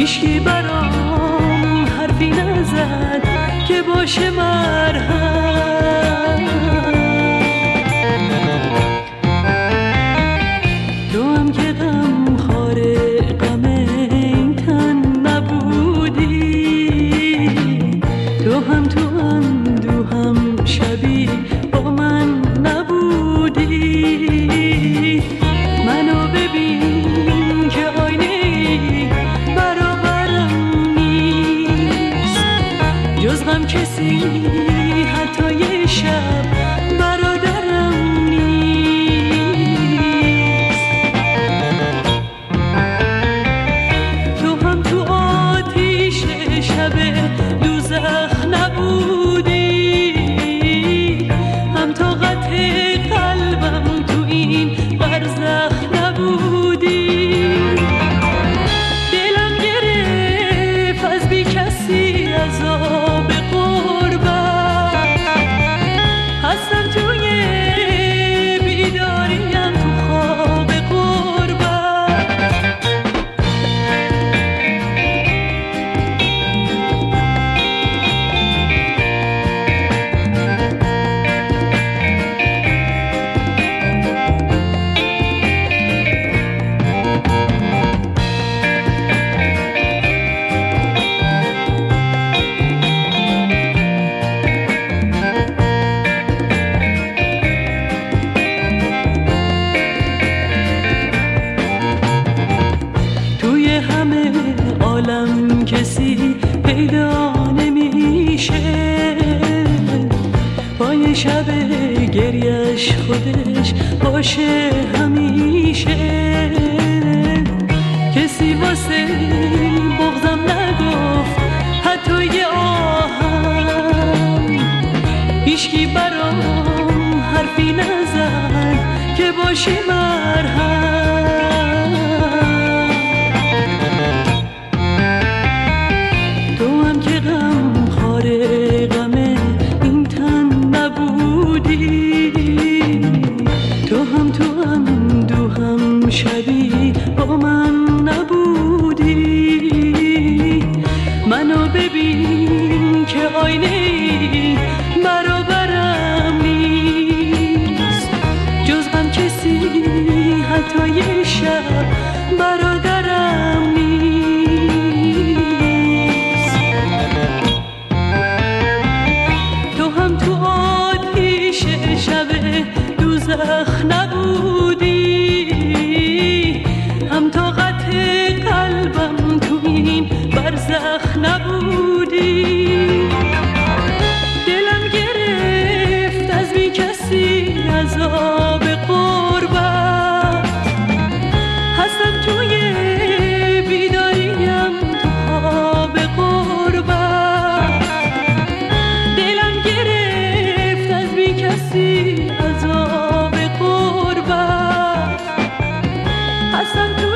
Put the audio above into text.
هیچکی برام حرفی نزد که باشه مرهم. تو هم که غمخوار غم این تن نبودی، تو هم اندوهم شبی با من نبودی. منو ببین که آینه برابرم نیست، جز غم کسی حتی یه شب برادرم نیست. تو هم تو آتیش شب دوزخ نبودی، هم طاقت قلبم تو این برزخ نبودی. دلم گرفت از بی کسی عذاب غربت، هستم توی بیداریم تو خواب غربت. توی همه عالم کسی پیدا نمیشه، پای شب گریش خودش باشه همیشه. کسی واسه بغضم نگفت حتی یه آهم، هیچکی برام حرفی نزد که باشی مرهم. تو هم که غمخوار غم این تن نبودی، تو هم اندوهم شبی با من نبودی. منو ببین که آینه برابرم نیست، جز غم کسی حتی یه شب برادرم نیست. تو هم تو آتیش شب دوزخ نبودی، هم طاقت قلبم تو این برزخ نبودی. دلم گرفت از بی کسی عذاب غربت، هستم توی بیداریم تو خواب غربت. دلم گرفت از بی کسی عذاب غربت، هستم